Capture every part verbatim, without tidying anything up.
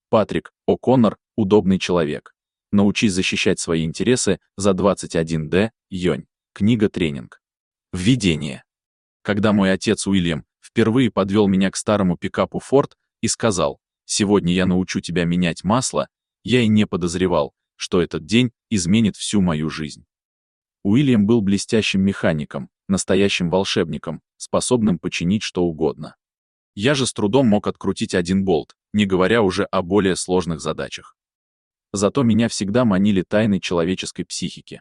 Патрик О'Коннор «Удобный человек. Научись защищать свои интересы за двадцать один дэ, Йонь». Книга-тренинг. Введение. Когда мой отец Уильям впервые подвел меня к старому пикапу Ford и сказал: «Сегодня я научу тебя менять масло», я и не подозревал, что этот день изменит всю мою жизнь. Уильям был блестящим механиком, настоящим волшебником, способным починить что угодно. Я же с трудом мог открутить один болт, не говоря уже о более сложных задачах. Зато меня всегда манили тайны человеческой психики.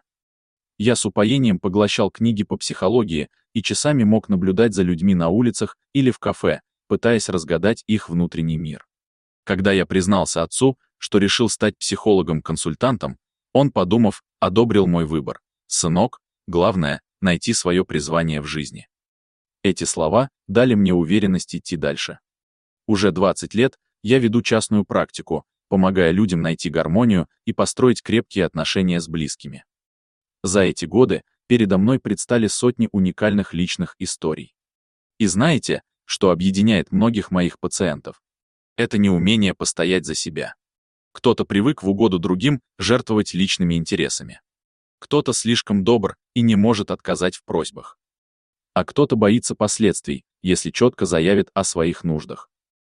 Я с упоением поглощал книги по психологии и часами мог наблюдать за людьми на улицах или в кафе, пытаясь разгадать их внутренний мир. Когда я признался отцу, что решил стать психологом-консультантом, он, подумав, одобрил мой выбор. «Сынок, главное — найти свое призвание в жизни». Эти слова дали мне уверенность идти дальше. Уже двадцать лет я веду частную практику, помогая людям найти гармонию и построить крепкие отношения с близкими. За эти годы передо мной предстали сотни уникальных личных историй. И знаете, что объединяет многих моих пациентов? Это неумение постоять за себя. Кто-то привык в угоду другим жертвовать личными интересами. Кто-то слишком добр и не может отказать в просьбах. А кто-то боится последствий, если четко заявит о своих нуждах.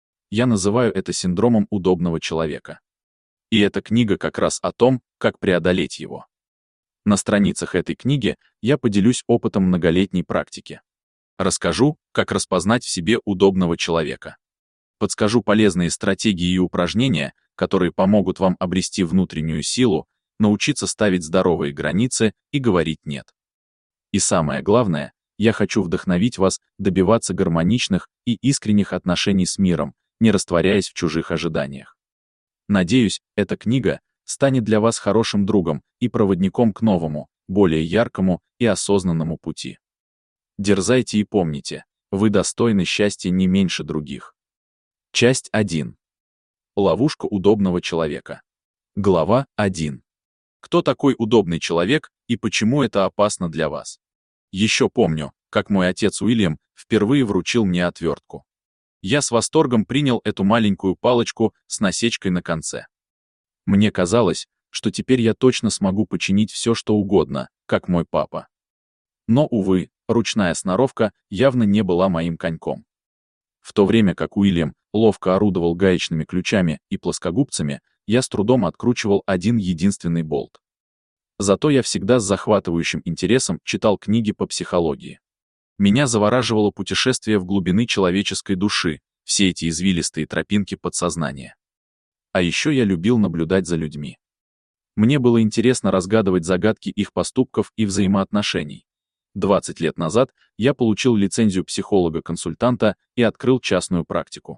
Я называю это синдромом удобного человека. И эта книга как раз о том, как преодолеть его. На страницах этой книги я поделюсь опытом многолетней практики. Расскажу, как распознать в себе удобного человека. Подскажу полезные стратегии и упражнения, которые помогут вам обрести внутреннюю силу, научиться ставить здоровые границы и говорить «нет». И самое главное, я хочу вдохновить вас добиваться гармоничных и искренних отношений с миром, не растворяясь в чужих ожиданиях. Надеюсь, эта книга станет для вас хорошим другом и проводником к новому, более яркому и осознанному пути. Дерзайте и помните, вы достойны счастья не меньше других. Часть один. Ловушка удобного человека. Глава один. Кто такой удобный человек и почему это опасно для вас? Еще помню, как мой отец Уильям впервые вручил мне отвертку. Я с восторгом принял эту маленькую палочку с насечкой на конце. Мне казалось, что теперь я точно смогу починить все, что угодно, как мой папа. Но, увы, ручная сноровка явно не была моим коньком. В то время как Уильям ловко орудовал гаечными ключами и плоскогубцами, я с трудом откручивал один единственный болт. Зато я всегда с захватывающим интересом читал книги по психологии. Меня завораживало путешествие в глубины человеческой души, все эти извилистые тропинки подсознания. А еще я любил наблюдать за людьми. Мне было интересно разгадывать загадки их поступков и взаимоотношений. двадцать лет назад я получил лицензию психолога-консультанта и открыл частную практику.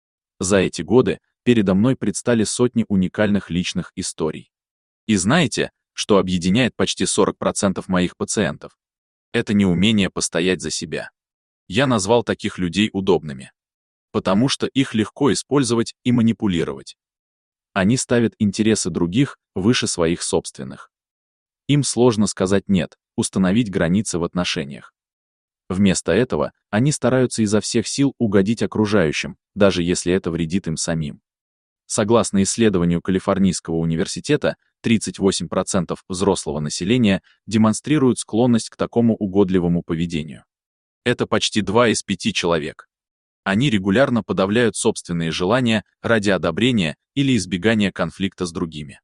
За эти годы передо мной предстали сотни уникальных личных историй. И знаете, что объединяет почти сорок процентов моих пациентов? Это неумение постоять за себя. Я назвал таких людей удобными. Потому что их легко использовать и манипулировать. Они ставят интересы других выше своих собственных. Им сложно сказать «нет», установить границы в отношениях. Вместо этого они стараются изо всех сил угодить окружающим, даже если это вредит им самим. Согласно исследованию Калифорнийского университета, тридцать восемь процентов взрослого населения демонстрируют склонность к такому угодливому поведению. Это почти два из пяти человек. Они регулярно подавляют собственные желания ради одобрения или избегания конфликта с другими.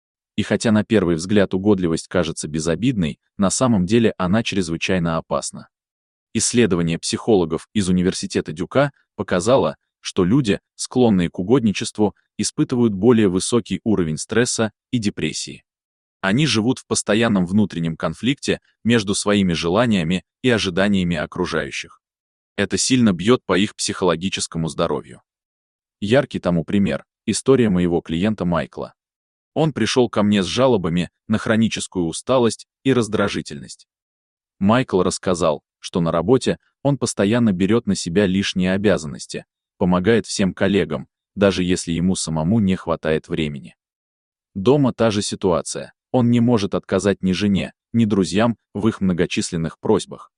И хотя на первый взгляд угодливость кажется безобидной, на самом деле она чрезвычайно опасна. Исследование психологов из университета Дюка показало, что люди, склонные к угодничеству, испытывают более высокий уровень стресса и депрессии. Они живут в постоянном внутреннем конфликте между своими желаниями и ожиданиями окружающих. Это сильно бьет по их психологическому здоровью. Яркий тому пример – история моего клиента Майкла. Он пришел ко мне с жалобами на хроническую усталость и раздражительность. Майкл рассказал, что на работе он постоянно берет на себя лишние обязанности, помогает всем коллегам, даже если ему самому не хватает времени. Дома та же ситуация. Он не может отказать ни жене, ни друзьям в их многочисленных просьбах.